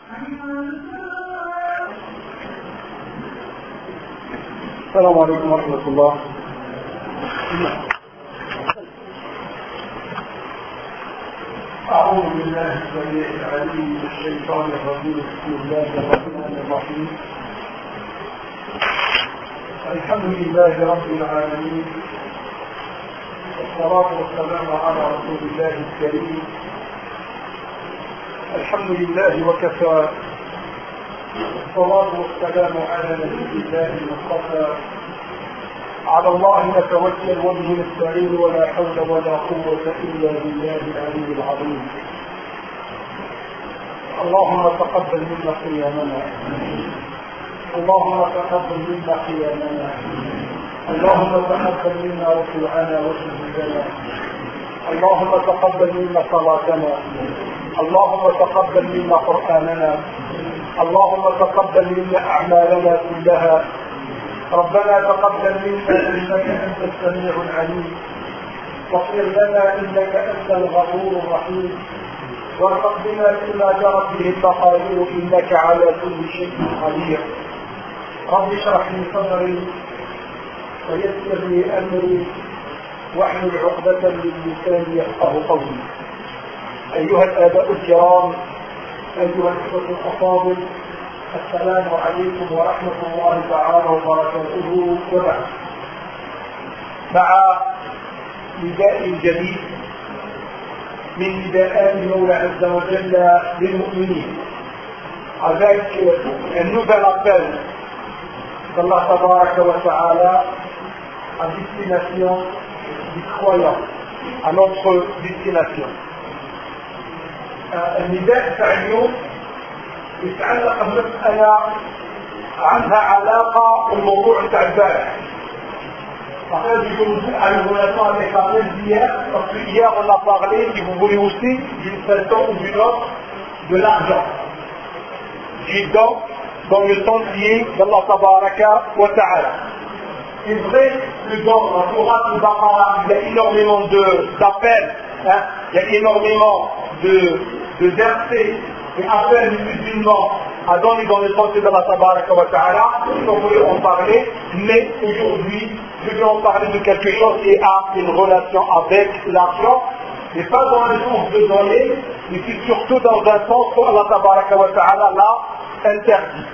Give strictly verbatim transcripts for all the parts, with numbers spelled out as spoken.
السلام عليكم ورحمة الله. أعوذ بالله السميع العليم من الشيطان الرجيم. بسم الله الرحمن الرحيم. الحمد لله رب العالمين، والصلاة والسلام على رسول الله الكريم. الحمد لله وكفى، والصلاة والسلام على نبي الله المصطفى. على الله نتوكل وبه نستعين، ولا حول ولا قوة إلا بالله العلي العظيم. اللهم تقبل منا قيامنا، اللهم تقبل منا قيامنا، اللهم تقبل منا ركوعنا وسجودنا، اللهم تقبل منا صلاتنا، اللهم تقبل منا قرآننا، اللهم تقبل منا أعمالنا كلها. ربنا تقبل منا إنك أنت السميع العليم، واغفر لنا إنك أنت الغفور الرحيم، وارزق بنا فيما جرت به المقادير إنك على كل شيء قدير. رب اشرح لي صدري ويسر لي أمري واحلل عقدة من لساني يفقه قولي. أيها الآباء الكرام، أيها الإخوة الأفاضل، السلام عليكم ورحمة الله تعالى وبركاته. وبعد، مع نداء جديد من نداءات المولى عز وجل للمؤمنين، avec un nouvel appel d'Allah tabaraka wa ta'ala à destination du croyant, à notre destination. النداء تاع اليوم يتعلق بمسألة عندها علاقة بالموضوع تاع البارح. فقط يقولون على الرelation avec la même d'hier, parce que hier on a parlé, si vous voulez aussi, d'une façon ou d'une autre, de l'argent. Du don dans le sentier d'Allah tabaraka wa ta'ala. C'est vrai, le don, dans la Sourate al-Baqarah, il y a énormément d'appels, hein, il y a énormément de, de versets et appellent les musulmans à donner dans le sentier d'Allah tabaraka wa ta'ala. On voulait en parler, mais aujourd'hui, je vais en parler de quelque chose qui a une relation avec l'argent, mais pas dans le sens de donner, mais c'est surtout dans un sens où Allah tabaraka wa ta'ala l'a interdit.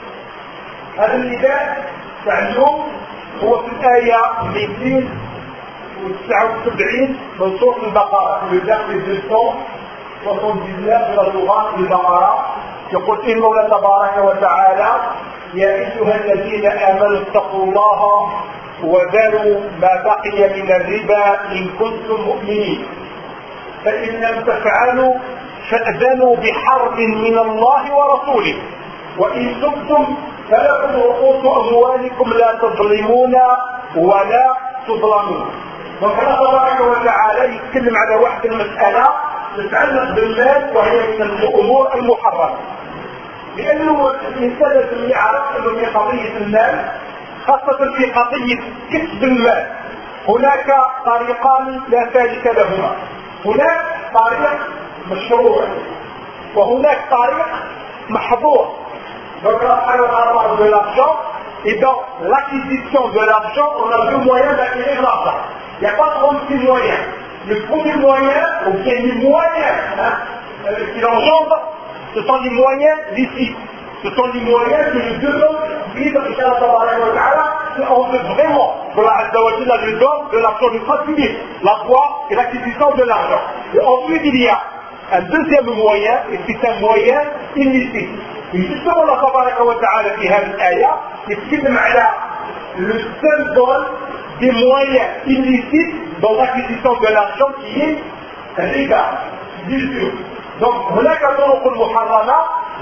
هذا النداء تاع اليوم هو في الآية مئتين وتسعة وسبعين من سورة البقرة، في الدرس deux soixante-dix-neuf de la sourate البقرة. يقول إن الله تبارك وتعالى: يا أيها الذين آمنوا اتقوا الله وذروا ما بقي من الربا إن كنتم مؤمنين، فإن لم تفعلوا فأذنوا بحرب من الله ورسوله، وإن تبتم فلكم رؤوس أموالكم لا تظلمون ولا تظلمون. وكان تبارك وتعالى يتكلم على واحد المسألة تتعلق بالمال، وهي من الأمور المحرمة، لأنه الإنسان لازم يعرف أنه في قضية المال، خاصة في قضية كسب المال، هناك طريقان لا ثالث لهما. هناك طريق مشروع وهناك طريق محظور. Donc alors on parle de l'argent, et dans l'acquisition de l'argent, on a deux moyens d'acquérir l'argent. Il n'y a pas trente-six moyens. Le premier moyen, ou bien les moyens hein, euh, qui l'engendrent, ce sont les moyens licites. Ce sont les moyens que le deux hommes vivent avec Allah, on veut vraiment que la Azza wa Jalla lui donne de l'argent du facilite, la foi et l'acquisition de l'argent. Et ensuite il y a un deuxième moyen, et c'est un moyen illicite. Et justement Allah tabaraka wa ta'ala في هذه الآية يتكلم على le seul don des moyens illicites dans l'acquisition de l'argent qui est riba, d'usure. Donc هناك طرق محرمة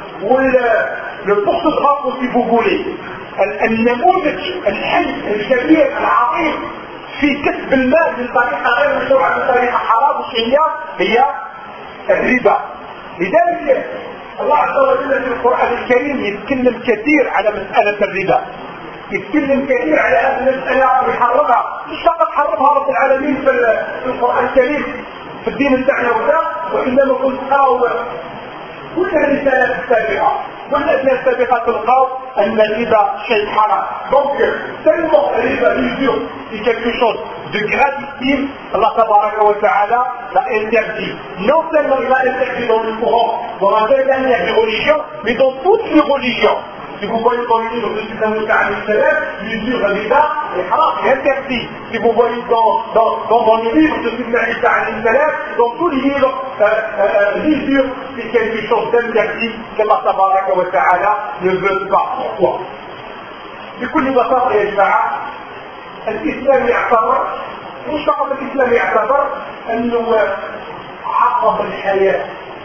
والبورتوغراف si vous voulez. النموذج الحي الكبير العظيم في كسب المال من طريقة غير مشروعة، من طريقة حرام وشريعة، هي الربا. لذلك الله عز وجل في القرآن الكريم يتكلم كثير على مسألة الربا، يتكلم كثير على هذه المسألة ويحرمها. مش فقط حرمها رب العالمين في القرآن الكريم في الدين بتاعنا وده، وإنما كنت أو كل الرسالات السابقة والأدلة السابقة تلقاو أن الربا شيء حرام. Donc tellement الربا mesure c'est quelque chose de gravissime, Allah tabaraka wa ta'ala l'a interdit. Non seulement il l'a interdit dans le Coran, dans la dernière des religions, mais dans toutes les religions. Si vous voyez dans le livre de Sidna Moussa alayhi salam, l'usure riba est haram, c'est interdit. Si vous voyez dans, dans, dans, dans le livre de Sidna Moussa alayhi salam, dans tous les livres, euh, euh, l'usure c'est quelque chose d'interdit qu'Allah tabaraka wa ta'ala ne veut pas. Pourquoi? بكل بساطة يا جماعة الإسلام يعتبر مش فقط الإسلام يعتبر أنه عقب الحياة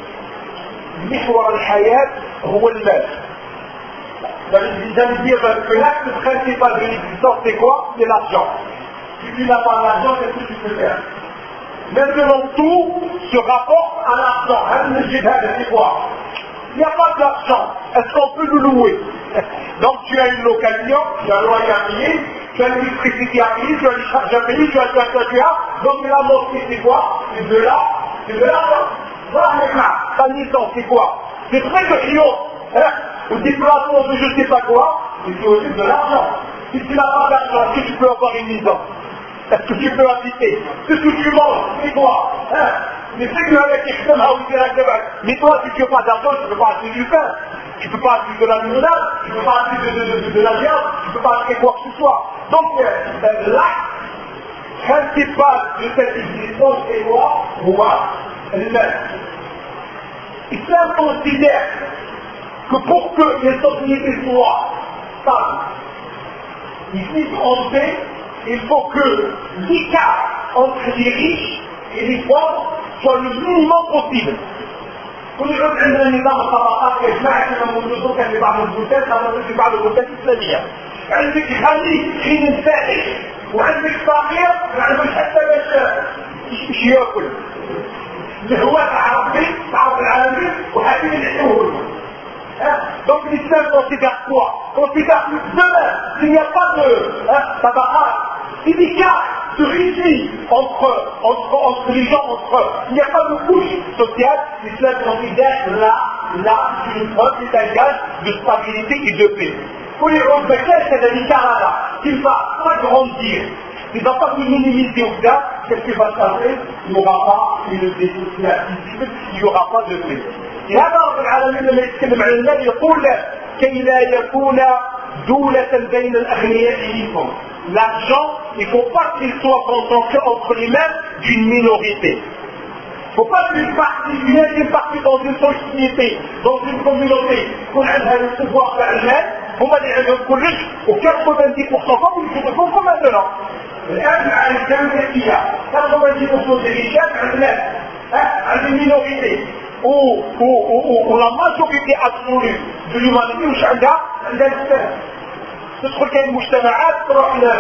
محور الحياة هو المال. J'allais dire que l'acte principal de l'existence c'est quoi? C'est l'argent. Si tu n'as pas d'argent, qu'est-ce que tu peux faire? Maintenant tout se rapporte à l'argent. C'est quoi? Il n'y a pas d'argent. Est-ce qu'on peut le louer? Donc tu as une location, tu as un loyer à payer, tu as l'électricité à payer, tu as les charges à payer, tu as tu as tu as tu as. Donc la mosquée c'est quoi? C'est de là, c'est de l'argent. Voilà, ta licence c'est quoi? C'est très de triomphe. Hein? Au déplacement de je ne sais pas quoi, il faut aussi de l'argent. Si tu n'as pas d'argent, est-ce que tu peux avoir une maison? Est-ce que tu peux habiter? Qu'est-ce que tu manges? C'est quoi? Hein? Mais c'est que avec l'extrême à oublier la gueule. Mais toi, si tu n'as pas d'argent, tu ne peux pas acheter du pain. Tu ne peux pas acheter de la limonade, tu ne peux pas acheter de, de, de, de, de la viande, tu ne peux pas acheter quoi que ce soit. Donc, euh, l'acte principal de cette existence, c'est quoi? Moi, l'humain. L'islam considère que pour que les sociétés soient stables, ils vivent en paix, il faut que l'écart entre les riches et les pauvres soit le minimum possible. كل يوم عندنا نظام الطبقات يا جماعه كما موجودين كان في بعض البلدان خاصه في بعض البلدان الاسلاميه. عندك غني حين فائق وعندك فقير ما عندوش حتى باش ياكل. الهواء تاع ربي تاع رب العالمين وهذه اللي نحكوه. Donc l'islam considère quoi? Considère que demain, s'il n'y a pas de hein, tabac, syndicat de régie entre, entre, entre les gens, entre il n'y a pas de couche sociale, l'islam considère là, là, une preuve, c'est un gage de stabilité et de paix. Pour les autres, c'est un écart là, qu'il ne va pas grandir. Il ne va pas se minimiser au cas, qu'est-ce qui va se passer? Il n'y aura pas une décision, il n'y aura pas de paix. هذا رب العالمين لما يتكلم عن المال يقول كي لا يكون دولة بين الأغنياء منكم. L'argent, il ne faut pas qu'il soit concentré entre les mains d'une minorité. Il ne faut pas qu'une partie, une partie dans une société, dans une communauté, qu'on ait le pouvoir faire le mal, on va dire que riche au quatre-vingt-dix pour cent comme ils font comme maintenant. الآن مع الجامعة فيها quatre-vingt-dix pour cent des richesses عندنا عند المينورité. Où, où, où, où la majorité absolue de l'humanité مش عندها عندها السلام. تدخل كاين مجتمعات تروح ل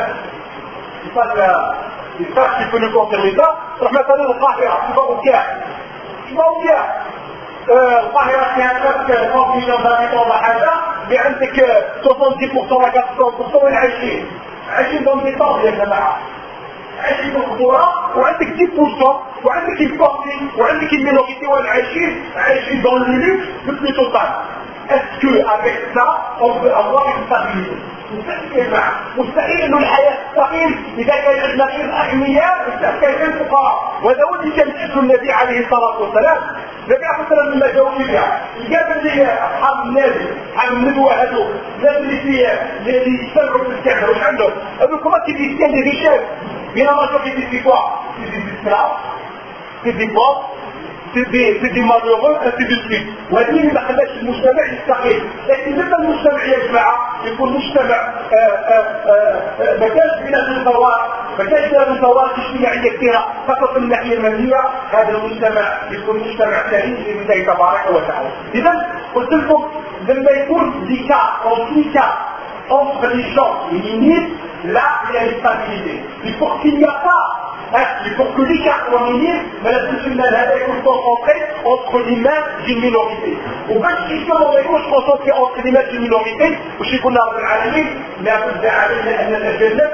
يصح tu peux le confirmer ça تروح مثلا القاهرة تبقى وكاع تبقى وكاع القاهرة فيها ثلاثة مليون d'habitants ولا حاجة اللي عندك soixante-dix pour cent ولا quatre-vingts pour cent وين عايشين عايشين dans des tentes يا جماعة عايشين في الخضرة وعندك dix pour cent وعندك الفقر وعندك المينورité وين عايشين عايشين dans le luxe le plus total. Est-ce qu'avec ça on peut avoir une stabilité? مستحيل انه الحياه تستقيم اذا كان عندنا غير اغنياء وكان غير فقراء. وهذا هو اللي كان يحكي النبي عليه الصلاه والسلام. النبي عليه الصلاه والسلام لما جاوا فيها قال لي اصحاب النبي اصحاب الندوه هذو الناس اللي فيها اللي يشتغلوا في الكعبه واش عندهم؟ هذوك هما كيدير كان دي ريشات بين ماجوريتي في كوا في دي اسلام في دي بوب c'est des, c'est des malheureux, ainsi de suite. وهذه ما خلاش المجتمع يستقيم. لكن لما المجتمع يا جماعه يكون مجتمع ما كانش فيه المساواه، ما كانش فيه المساواه الاجتماعيه كثيره فقط من الناحيه الماديه، هذا المجتمع يكون مجتمع سليم باذن الله تبارك وتعالى. اذا قلت لكم لما يكون ديكا او ديكا entre les gens et les limites, là il y a une stabilité. Mais pour qu'il n'y a pas il faut que l'écart soit minime, mais la musulmane elle est concentrée entre les mains d'une minorité. Ou bien justement on est concentré entre les mains d'une minorité, ou chez qu'on a العالمين لا بد علينا ان نتجنب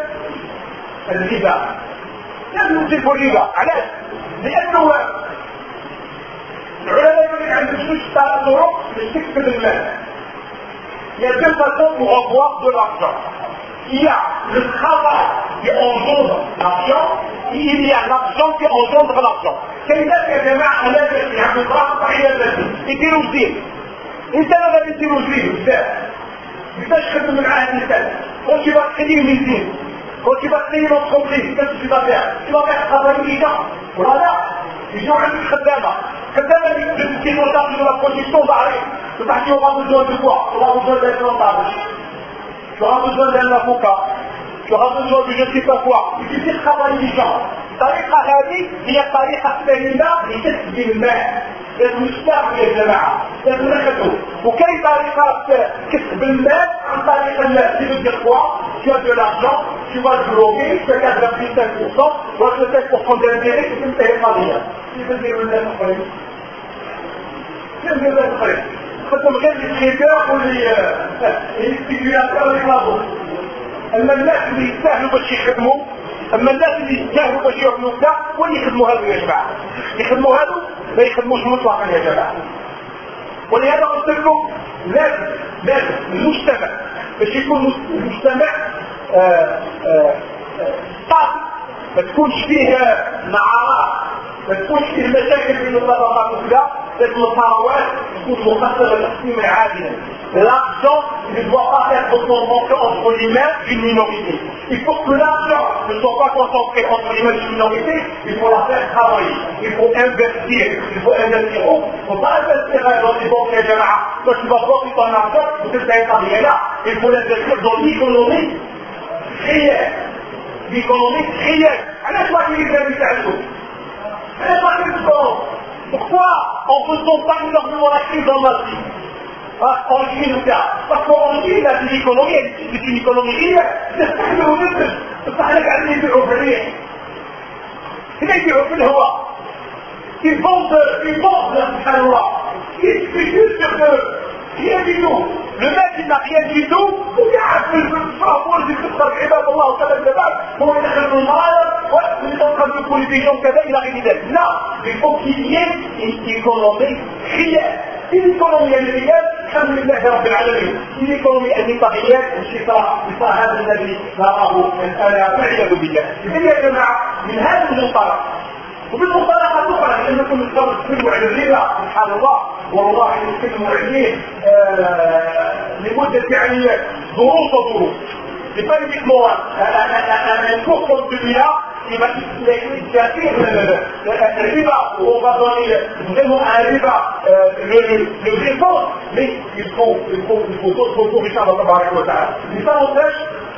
الربا. لازم نوقف الربا، علاش؟ لانه العلماء يقول لك عندك جوج طرق باش تكسب المال. Il y a deux façons pour avoir de l'argent. Il y a le travail qui engendre l'argent, et il y a l'argent qui engendre l'argent. كيفاش يا جماعه انا اللي عم نقرا صحيح الذي يديروا جديد. الانسان هذا يديروا جديد بزاف. كيفاش خدم معاه الانسان؟ quand tu vas créer une usine, quand tu vas créer une entreprise, qu'est-ce que tu vas faire? Tu vas faire travailler les gens. Voilà. Les gens عندك خدامه. خدامه qui sont chargés de la production d'arrêt. Tu auras besoin de quoi? Tu auras besoin d'un comptable. Tu auras besoin d'un avocat. Tu auras besoin de je ne sais pas quoi. Il suffit de travailler les gens. الطريقة هذه هي الطريقة الثانية لكسب المال. لازم نشتغل يا جماعة، لازم نخدموا. وكاين طريقة كسب المال عن طريق المال. Tu veux dire quoi? Tu as de l'argent, tu vas le bloquer, tu as quatre-vingt-cinq pour cent, tu as cinq pour cent d'intérêt, tu ne payes pas rien. Tu veux dire المال أخرين. Tu veux dire المال أخرين. خدم غير التريدر والسبيكولاتور والكلابو. أما الناس اللي يستاهلوا باش يخدموا، أما الناس اللي يستاهلوا باش يعملوا كذا وين يخدموا هذو يا جماعة؟ يخدموا هذو ما يخدموش مطلقا يا جماعة. ولهذا قلت لكم لازم لازم المجتمع باش يكون مجتمع طاقة ما تكونش فيه نعرات، ما تكونش فيه مشاكل بين الطبقات وكذا، لازم الثروات تكون مقسمة تقسيما عادلا. L'argent ne doit pas être concentré entre les mains d'une minorité. Il faut que l'argent ne soit pas concentré entre les mains d'une minorité, il faut la faire travailler. Il faut investir. Il faut investir. Il ne faut pas investir dans les banques et les jama'a. Quand tu vas voir ton argent, tu ne sais pas rien là. Il faut l'investir dans l'économie réelle. L'économie réelle. Alors, je vois qu'il y a des choses. Alors, je vois qu'il pourquoi en faisant pas énormément la crise dans ma vie? En Chine ou cas. Parce qu'en Chine, l'économie, c'est une économie réelle. C'est ça que vous dites. C'est ça que vous dites au vrai. C'est ça qui est au vrai. Ils vendent, ils vendent, subhanallah. Ils spéculent sur que rien du tout. Le mec, il n'a rien du tout. Ou bien, il veut faire pour les études, il va Allah, au sallam de base, pour les études de malade, ouais, il est en train de couler des gens comme ça, il a rien d'être. Non, il faut qu'il y ait une économie réelle. Une économie réelle, الحمد لله رب العالمين. Une économie réelle, الشفاء شفاء هذا الذي نراه الآن والعياذ بالله. إذن يا جماعة من هذا المنطلق وبالمنطلقات الأخرى لأنكم تتكلموا عن الربا سبحان الله والله نتكلموا عليه لمدة يعني ظروف وظروف. C'est pas uniquement un cours comme celui-là qui va éclater le riba, où on va donner vraiment un riba, le vrai fond, mais il faut, il faut, il faut d'autres recours, Inch'Allah, tabaraka wa ta'ala. Mais ça n'empêche,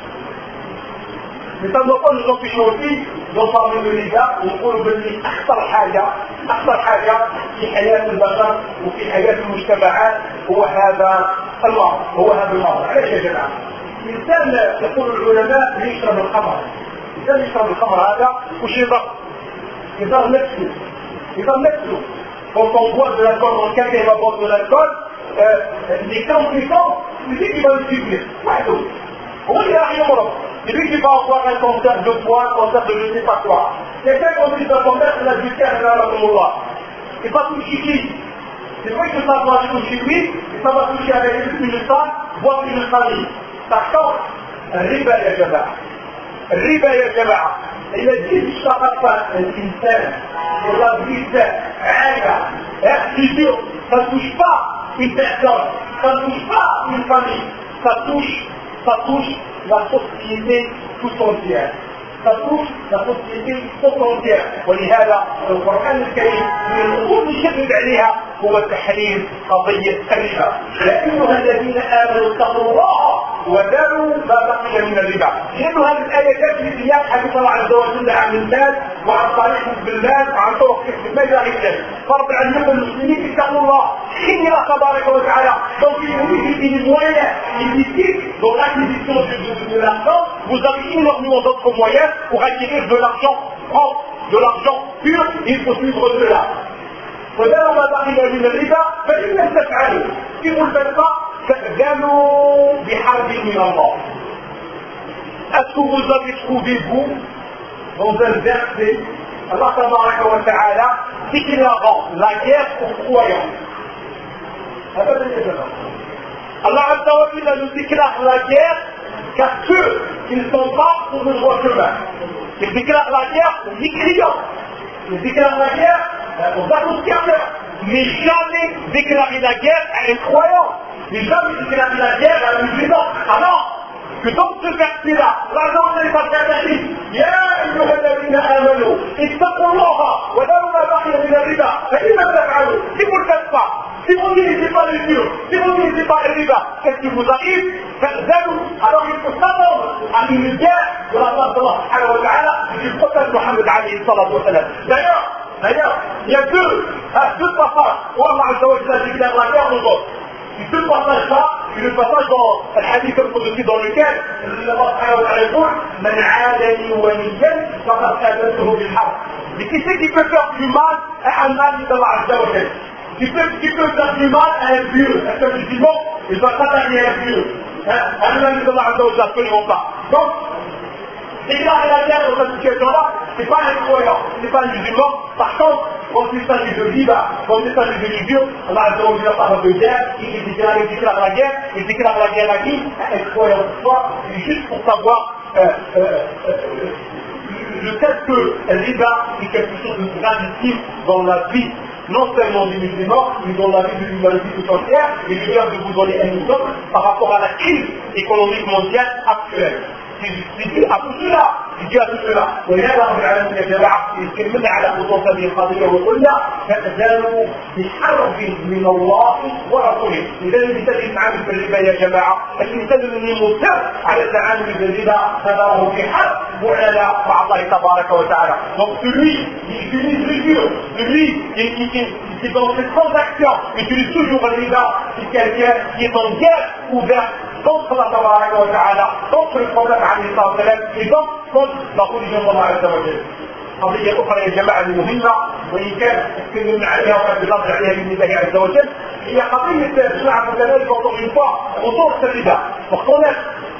mais ça ne doit pas nous empêcher aussi d'en parler de l'État, ونقول باللي أخطر حاجة أخطر حاجة في حياة البشر وفي حياة المجتمعات هو هذا المرض، هو هذا المرض. علاش يا جماعة؟ الإنسان يقول العلماء يشرب الخمر. الإنسان يشرب الخمر هذا وش يضر؟ يضر نفسه. يضر نفسه. Quand on boit de l'alcool, dans le cas qu'il va boire de l'alcool, euh, les conséquences, c'est lui qui va le subir. Partout. Au moins, il a rien au monde. C'est lui qui va avoir un cancer de foie, un cancer de je ne sais pas quoi. Quelqu'un qui a un cancer, c'est la justice, c'est la Allah. C'est pas tout chichi. C'est vrai que ça va toucher lui, et ça va toucher avec une femme, voire une famille. Par contre, الربا يا جماعة الربا يا جماعة إذا جيت اشتغلت الإنسان ولا الإنسان عادة اختيار ça ne touche pas une personne, ça ne touche pas une famille, ça touche, ça touche la société tout entière. Ça touche la société tout entière. ولهذا القرآن الكريم من الأمور اللي شدد عليها هو تحريم قضية الربا. يا أيها الذين آمنوا اتقوا الله وذروا ما بقي من الربا. لأن هذه الآية تأتي بسياق حديث الله عز وجل عن المال وعن طريق بالمال وعن طرق كسب المال إلى غير فرض عليكم المسلمين اتقوا الله. إن الله تبارك وتعالى donc il vous dit une moyenne illicite dans l'acquisition de l'argent. Vous avez énormément d'autres moyens pour acquérir de l'argent propre, de l'argent pur, il faut suivre cela. وذروا ما بقي من الربا فإن لم تفعلوا si vous ne le faites pas فأذنوا بحرب من الله. Est-ce que vous avez trouvé vous dans un verset Allah tabaraka wa ta'ala déclarant la guerre aux croyants. Allah azza wa jalla nous déclare la guerre qu'à ceux qui ne sont pas sur le droit chemin. Il déclare la guerre aux mécréants. Il déclare la guerre aux associateurs. Mais jamais déclarer la guerre à un croyant. Mais jamais déclarer la guerre à un musulman. Alors, que dans ce verset-là, l'agent n'est pas interdit. Ya ayyuha alladhina amanu, ittaqullaha wa dharu ma baqiya min ar-riba. Fa in lam taf'alu, si vous ne le faites pas, si vous n'utilisez pas les murs, si vous n'utilisez pas le riba, qu'est-ce qui vous arrive? Fa'zanu. Alors il faut s'attendre à une guerre de la part d'Allah subhanahu wa ta'ala du prophète Mohammed alayhi salatu wa salam. D'ailleurs, D'ailleurs, il y a deux, hein, deux passages où Allah azza wa jalla déclare la guerre aux autres. Et ce passage-là, c'est le passage dans le hadith al-Qudsi dans lequel Allah subhanahu wa ta'ala dit Man 'adani waliyan faqad adantuhu bil harb. Mais qui c'est qui peut faire du mal à un mal d'Allah azza wa jalla? Qui peut, qui peut faire du mal à un vieux, à un musulman, il doit s'attaquer à un vieux. Un mal d'Allah azza wa jalla, absolument pas. Donc, déclarer la guerre dans cette situation-là, c'est pas un croyant, c'est pas un musulman. Par contre, quand il s'agit de riba, quand il s'agit de l'usure, on a un parole de guerre, il déclare, il déclare la guerre, il déclare la guerre à qui? À un croyant de soi, juste pour savoir euh, euh, euh, le fait que le riba est quelque chose de gravissime dans la vie, non seulement des musulmans, mais dans la vie de l'humanité tout entière. Et je viens de vous donner un exemple par rapport à la crise économique mondiale actuelle. C'est dû à tout cela, c'est dû à tout cela. ولهذا رب العالمين يا جماعة يتكلمنا على خصوص هذه القضية وقلنا فأذانوا بحرب من الله ورسوله. إذا الإنسان يتعامل بالربا يا جماعة، الإنسان اللي مصر على التعامل بالربا هذا هو في حرب معلنة مع الله تبارك وتعالى. Donc celui qui utilise l'usure, celui qui, qui, qui, qui dans ses transactions utilise toujours le riba, c'est quelqu'un qui est en guerre ouverte contre Allah tabaraka wa ta'ala, contre le prophète alayhi salam et donc contre la religion d'Allah azza wa jalla. قضية أخرى يا جماعة المهمة وإن كان تكلمنا عليها وقد نرجع عليها بإذن الله عز وجل هي قضية جماعة كذلك encore une fois autour de الربا. Pour connaître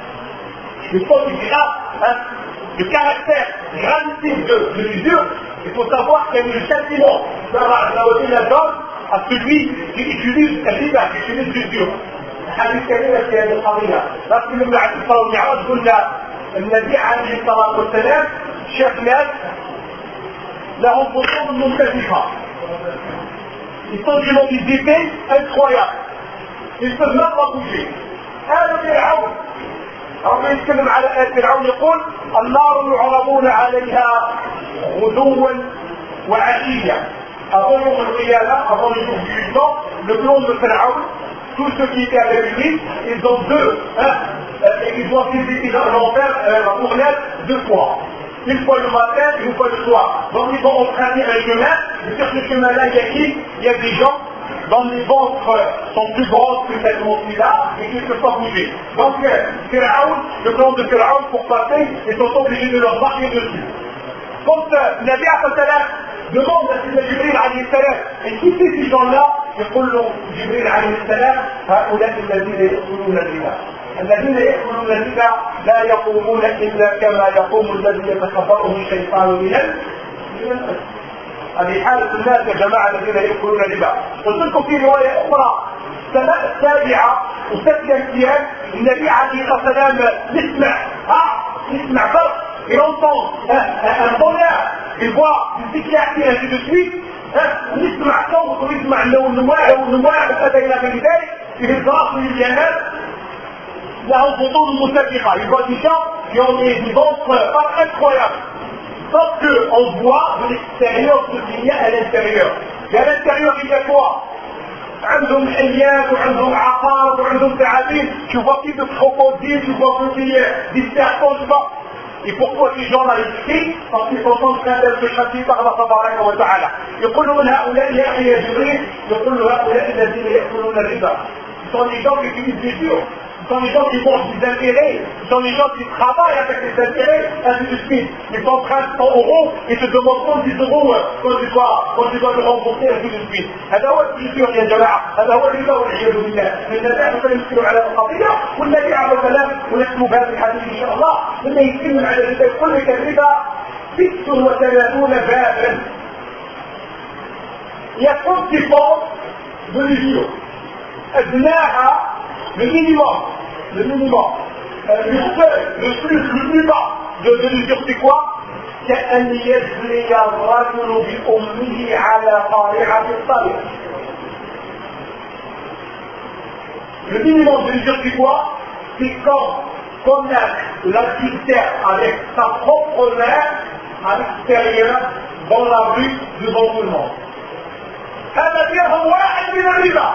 le fond du grave, hein, le caractère gravissime de, de l'usure, il faut savoir qu'il y a eu le châtiment d'Allah azza wa jalla donne à celui qui utilise le riba, qui utilise l'usure. حديث كبير في هذه القضية. لكن لما عند الصلاة والمعراج قلنا النبي عليه الصلاة والسلام شاف ناس لهم بطون منتفخة. Ils sont d'une mobilité incroyable. Ils peuvent même pas bouger. هذا فرعون. ربنا يتكلم على آل فرعون يقول النار يعرضون عليها غدوا وعشيا. Avant يوم القيامة, avant le jour du jugement, le plan de Pharaon, tous ceux qui étaient avec lui, ils ont deux, hein, euh, ils doivent visiter l'enfer euh, pour l'aide deux fois. Une fois le matin et une fois le soir. Donc ils vont emprunter un chemin, et sur ce chemin-là, il y a qui? Il y a des gens dont les ventres sont plus grands que cette montagne-là et qui ne peuvent pas bouger. Donc Pharaon, le plan de Pharaon pour passer, ils sont obligés de leur marquer dessus. Quand euh, Nabi Assalam demande à Jibril alayhi salam, et qui c'est ces gens-là? يقول له جبريل عليه السلام هؤلاء الذين يأكلون الربا الذين يأكلون الربا لا يقومون إلا كما يقوم الذي يتخبطه الشيطان من المس. هذه حالة الناس يا جماعة الذين يأكلون الربا. قلت لكم في رواية أخرى السنة السابعة وستة أيام النبي عليه الصلاة والسلام يسمع ها يسمع فرق il entend un, un, un bonheur, il voit une sécurité ainsi de suite. ونسمع صوت ونسمع النواع والنواع وكذا الى غير ذلك في الضغط للجنات لهم بطون متفقه. Il voit des gens qui ont des ventres pas incroyables. Sauf qu'on voit de l'extérieur ce qu'il y a à l'intérieur. Et à l'intérieur il y a quoi? عندهم حيات وعندهم عقارب وعندهم تعابين. Tu vois plus de crocodiles, tu vois plus des serpents, tu vois. Et pourquoi ces gens-là ils crient? Parce qu'ils sont en train d'être châtiés par Allah tabaraka wa ta'ala. يقول له هؤلاء يا أخي يا جبريل يقول له هؤلاء الذين يأكلون الربا. Ce sont des gens qui utilisent des durs. Ce sont des gens qui mangent des intérêts. Ce sont des gens qui travaillent avec des intérêts, ainsi de suite. Ils s'empruntent cent euros et se demandent dix euros quand tu dois, quand tu dois le rembourser, ainsi de suite. هذا هو الدستور يا جماعة. هذا هو الربا والعياذ بالله. النبي عليه الصلاة والسلام على القضية والنبي عليه الصلاة والسلام ونكتب هذا الحديث إن شاء الله لما يتكلم على الربا يقول لك الربا ست وثلاثون بابا يكون صفات بالفيديو أدناها بالمينيمum بالمينيمum le plus le plus bas de l'usure c'est quoi? كأن يجري الرجل بأمه على قارعة الطريق. Le minimum de l'usure c'est quoi? C'est quand on a l'adultère avec sa propre mère à l'extérieur dans la rue devant tout le monde. هذا فيهم واحد من الربا.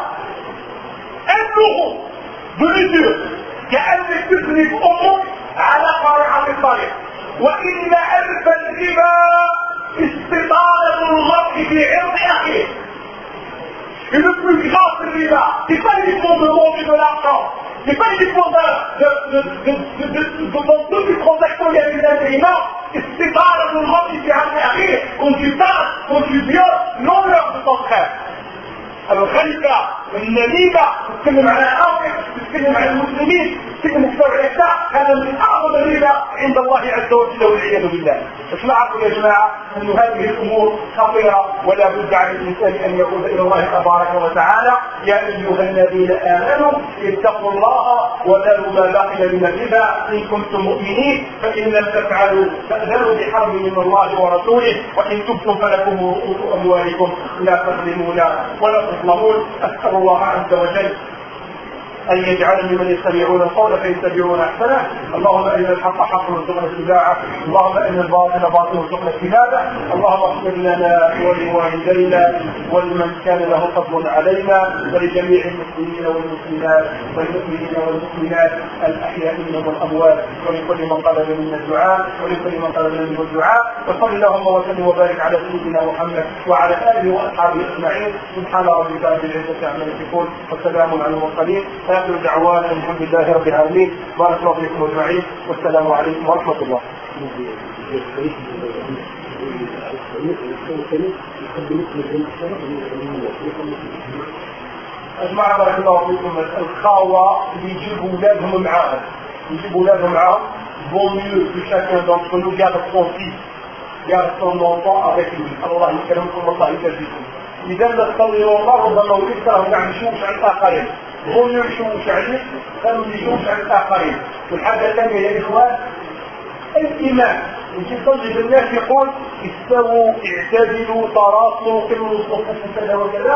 انه بلديه كأنك تذنب امك على قارعة الطريق. وإن ألف الربا استطالة المرء في عرض أخيه. Et le plus grand de riba, c'est pas uniquement de manger de l'argent, c'est pas uniquement de, de, de, de, de, de, de, dans toutes les transactions il y a des agréments, c'est pas le monde qui s'est arrivé, quand tu parles, quand tu violes, l'honneur de ton frère. Alors خليفة النميمة تتكلم على الأرض تتكلم على المسلمين تتكلم على الإسلام هذا من أعظم الربا عند الله عز وجل والعياذ بالله. اسمعوا يا جماعة أن هذه الأمور خطيرة ولا بد على الإنسان أن يعود إلى الله تبارك وتعالى. يا أيها الذين آمنوا اتقوا الله وذروا ما بقي من الربا إن كنتم مؤمنين فإن لم تفعلوا فأذنوا بحرب من الله ورسوله وإن تبتم فلكم رؤوس أموالكم لا تظلمون ولا تظلمون. أسأل الله عز وجل أن يجعلني من يستمعون القول فيتبعون أحسنه. اللهم إن الحق حق وارزقنا اتباعه، اللهم إن الباطل باطل وارزقنا اجتنابه. اللهم اغفر لنا ولوالدينا ولمن كان له فضل علينا ولجميع المسلمين والمسلمات والمؤمنين والمؤمنات الأحياء منهم والأموات ولكل من طلب منا الدعاء ولكل من طلب منه الدعاء. وصل اللهم وسلم وبارك على سيدنا محمد وعلى آله وأصحابه أجمعين. سبحان ربك رب العزة عما يصفون وسلام على المرسلين. آخر دعوانا الحمد لله رب العالمين. بارك الله فيكم أجمعين والسلام عليكم ورحمة الله. أجمع بارك الله فيكم. الخاوة اللي يجيبوا أولادهم معاهم يجيبوا أولادهم معاهم vaut mieux que chacun d'entre nous garde son fils garde son enfant avec lui. الله يكرمكم والله يجزيكم. إذا لا تصلوا الله ربما ويكره عن شوش عن الآخرين. هم يمشوش عليه كانوا يمشوش على الآخرين. والحاجة الثانية يا إخوان الإمام يجي يصلي بالناس يقول استووا اعتدلوا تراصوا قموا الصفوف كذا وكذا.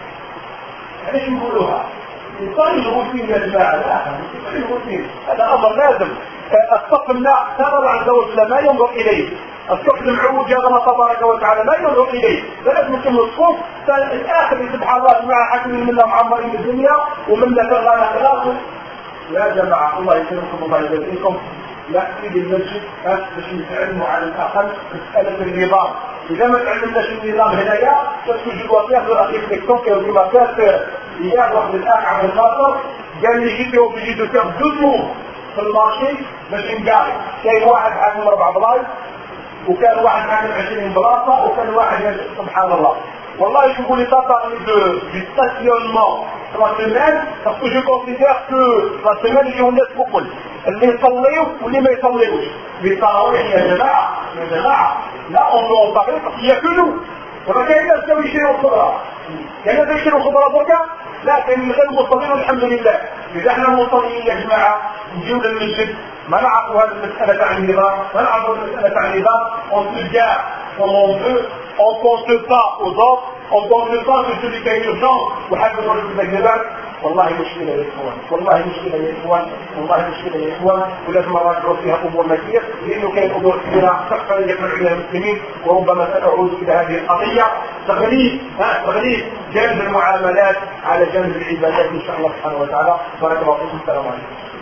علاش نقولوها؟ يصلي الروتين يا جماعة. لا يصلي الروتين هذا أمر لازم. الصف الناس ترى عز وجل ما ينظر إليه. الصف المعوج يا الله تبارك وتعالى ما ينظر إليه. فلازم نكمل الصف الآخر سبحان الله مع حكم منا معمرين الدنيا ومنا كغانا خلاص. يا جماعة الله يكرمكم الله يجزيكم. لا تريد المسجد باش نتعلموا على الأقل مسألة النظام. إذا ما تعلمناش النظام هنايا تسجد وفيها في الأخير تكتون كما كانت إياه واحد الآن عبد الناصر قال لي جيت يوم جيت وكان دوزمو في المارشي باش نقاري. كاين واحد حاكم أربع بلايص وكان واحد حاكم عشرين بلاصة وكان واحد سبحان الله. والله je voulais pas parler de, du stationnement la semaine parce que je considère que la semaine il y en a beaucoup اللي يصليوا واللي ما يصليوش. بالتراويح يا جماعة يا جماعة لا on peut en parler parce qu'il y a que nous. وما كاين ناس جاو يشريوا الخضرة. كاين ناس يشريوا الخضرة بركة؟ لا كاين من غير المصلين والحمد لله. إذا احنا مصلين يا جماعة نجيو للمسجد ما نعرفوا هذه المسألة عن النظام ما نعرفوا المسألة عن النظام on se gare comme on veut on ne pense pas aux autres on ne pense pas que celui qui a une urgence وحاجة نرجو بالجبال. والله مشكلة يا إخوان والله مشكلة يا إخوان والله مشكلة يا إخوان ولازم نراجعوا فيها أمور كثير لأنه كاين أمور كثيرة تحصل يقنع بها المسلمين وربما سأعود إلى هذه القضية تغليب ها تغليب جانب المعاملات على جانب العبادات إن شاء الله سبحانه وتعالى. بارك الله فيكم. السلام عليكم.